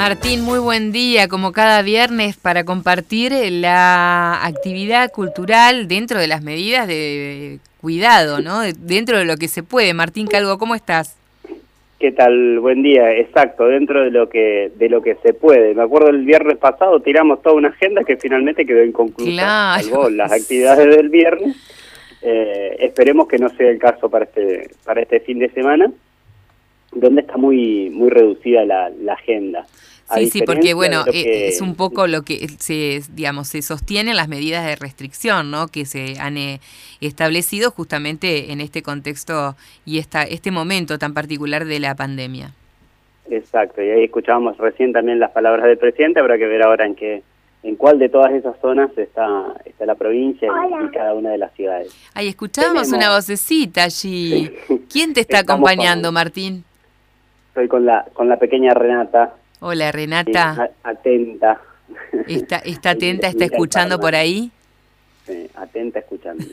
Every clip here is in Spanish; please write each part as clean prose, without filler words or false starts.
Martín, muy buen día, como cada viernes, para compartir la actividad cultural dentro de las medidas de cuidado, ¿no? Dentro de lo que se puede. Martín Calvo, ¿cómo estás? ¿Qué tal? Buen día. Exacto, dentro de lo que se puede. Me acuerdo el viernes pasado tiramos toda una agenda que finalmente quedó inconclusa, Claro. salvo las actividades del viernes. Esperemos que no sea el caso para este fin de semana, donde está muy reducida la agenda. Sí, porque bueno, es que... un poco lo que se sostienen las medidas de restricción, ¿no? Que se han establecido justamente en este contexto y este momento tan particular de la pandemia. Exacto, y ahí escuchábamos recién también las palabras del presidente. Habrá que ver ahora en cuál de todas esas zonas está la provincia y cada una de las ciudades. Ay, escuchábamos una vocecita allí. Sí. ¿Quién te está acompañando, Martín? Estoy con la pequeña Renata. Hola, Renata. Atenta. ¿Está atenta? ¿Está escuchando por ahí? Sí, atenta escuchando.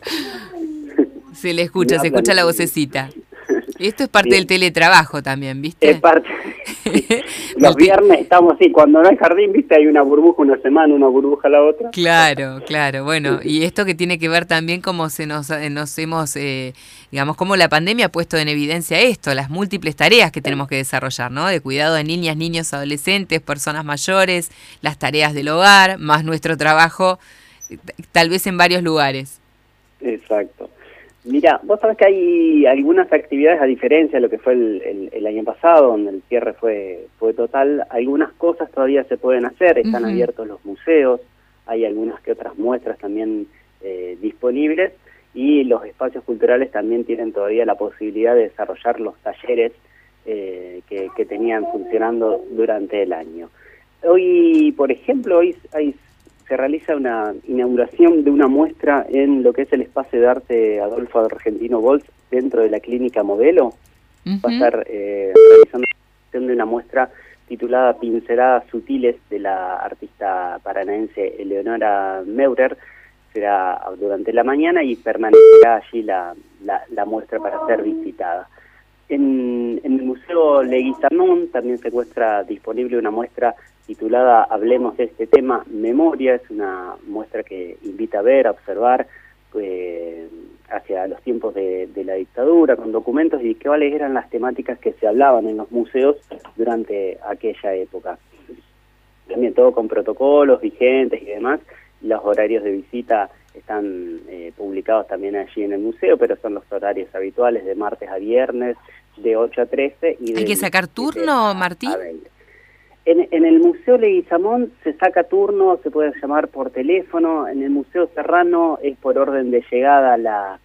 Se escucha la vocecita. Esto es parte del teletrabajo también, ¿viste? Es parte. Los viernes estamos así, cuando no hay jardín, ¿viste? Hay una burbuja una semana, una burbuja la otra. Claro. Bueno, y esto que tiene que ver también cómo nos hemos, digamos, cómo la pandemia ha puesto en evidencia esto, las múltiples tareas que tenemos que desarrollar, ¿no? De cuidado de niñas, niños, adolescentes, personas mayores, las tareas del hogar, más nuestro trabajo, tal vez en varios lugares. Exacto. Mira, vos sabés que hay algunas actividades, a diferencia de lo que fue el año pasado, donde el cierre fue total. Algunas cosas todavía se pueden hacer, están abiertos los museos, hay algunas que otras muestras también disponibles, y los espacios culturales también tienen todavía la posibilidad de desarrollar los talleres que tenían funcionando durante el año. Hoy, por ejemplo, se realiza una inauguración de una muestra en lo que es el espacio de arte Adolfo Argentino Bols dentro de la clínica Modelo. Va a estar realizando de una muestra titulada Pinceladas Sutiles de la artista paranaense Eleonora Meurer. Será durante la mañana y permanecerá allí la muestra para ser visitada. En el Museo Leguizamón también se encuentra disponible una muestra titulada Hablemos de este tema, Memoria. Es una muestra que invita a ver, a observar hacia los tiempos de la dictadura, con documentos y cuáles eran las temáticas que se hablaban en los museos durante aquella época. También todo con protocolos vigentes y demás. Los horarios de visita están publicados también allí en el museo, pero son los horarios habituales de martes a viernes, de 8 a 13. Y ¿Hay que sacar turno, Martín? En el Museo Leguizamón se saca turno, se puede llamar por teléfono. En el Museo Serrano es por orden de llegada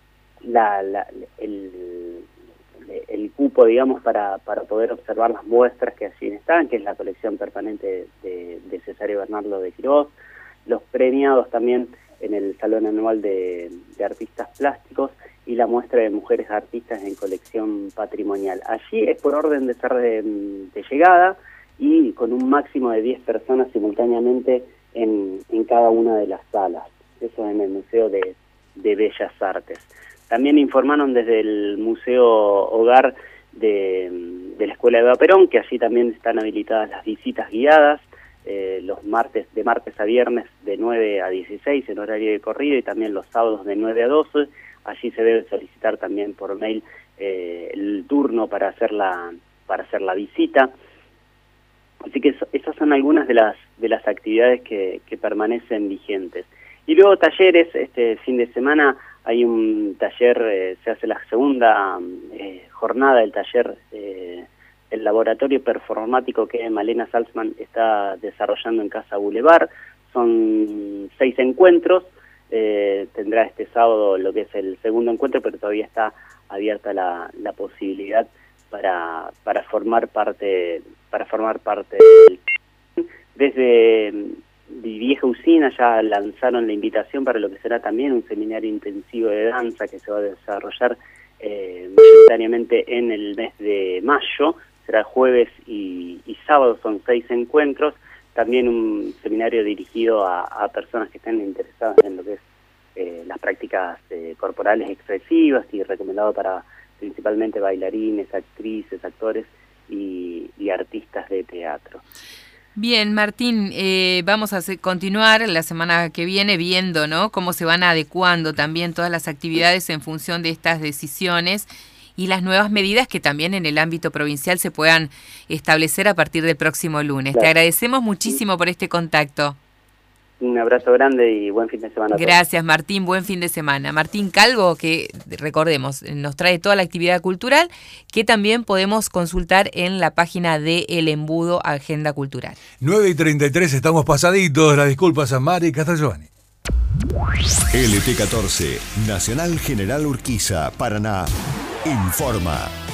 el cupo, digamos, para poder observar las muestras que allí están, que es la colección permanente de Cesario Bernardo de Quirós. Los premiados también en el Salón Anual de Artistas Plásticos y la muestra de mujeres artistas en colección patrimonial. Allí es por orden de ser de llegada y con un máximo de 10 personas simultáneamente en cada una de las salas. Eso en el Museo de Bellas Artes. También informaron desde el Museo Hogar de la Escuela Eva Perón, que allí también están habilitadas las visitas guiadas, los martes a viernes de 9 a 16 en horario de corrido y también los sábados de 9 a 12. Allí se debe solicitar también por mail el turno para hacer la visita. Así que esas son algunas de las actividades que permanecen vigentes. Y luego talleres. Este fin de semana hay un taller, se hace la segunda jornada del taller el laboratorio performático que Malena Salzman está desarrollando en Casa Boulevard. Son 6 encuentros. Tendrá este sábado lo que es el segundo encuentro, pero todavía está abierta la posibilidad para formar parte desde Vieja Usina. Ya lanzaron la invitación para lo que será también un seminario intensivo de danza que se va a desarrollar mayoritariamente en el mes de mayo. Será jueves y sábado, son 6 encuentros. También un seminario dirigido a personas que estén interesadas en lo que es las prácticas corporales expresivas y recomendado para principalmente bailarines, actrices, actores y y artistas de teatro. Bien, Martín, vamos a continuar la semana que viene viendo, ¿no?, cómo se van adecuando también todas las actividades en función de estas decisiones y las nuevas medidas que también en el ámbito provincial se puedan establecer a partir del próximo lunes. Claro. Te agradecemos muchísimo por este contacto. Un abrazo grande y buen fin de semana. Gracias, Martín, buen fin de semana. Martín Calvo, que recordemos, nos trae toda la actividad cultural que también podemos consultar en la página de El Embudo Agenda Cultural. 9:33, estamos pasaditos. Las disculpas a Mari Castellani. LT14, Nacional General Urquiza, Paraná, informa.